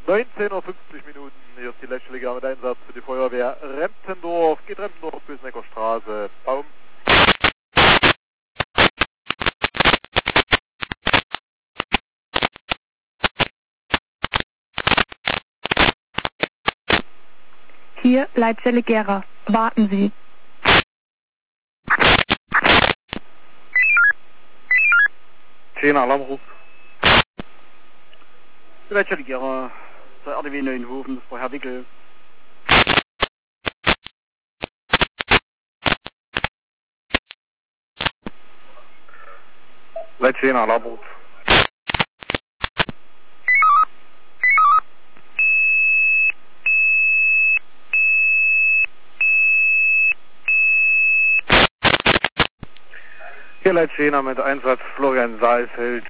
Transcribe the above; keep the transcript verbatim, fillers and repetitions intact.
neunzehn Uhr fünfzig Minuten, hier ist die Leitstelle mit Einsatz für die Feuerwehr Remptendorf, geht Remptendorf, Bösnecker Straße, Baum. Hier Leitstelle Gera. Warten Sie. zehn Alarmruf. Die Leitstelle Gera, zur R D W Neuenhofen, das war Herr Wickel. Leit zehn Alarmruf. Hier Leit zehn mit Einsatz Florian Saalfeld.